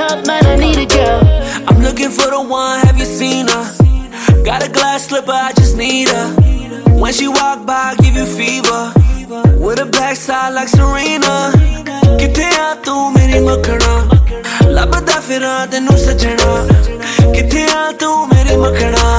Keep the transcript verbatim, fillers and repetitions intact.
up, man, I need a girl. I'm looking for the one, have you seen her? Got a glass slipper, I just need her. When she walk by, I give you fever. With a backside like Serena. Kitte aa tu meri makhna, labda firan tenu sajna. Kitte aa tu meri makhna.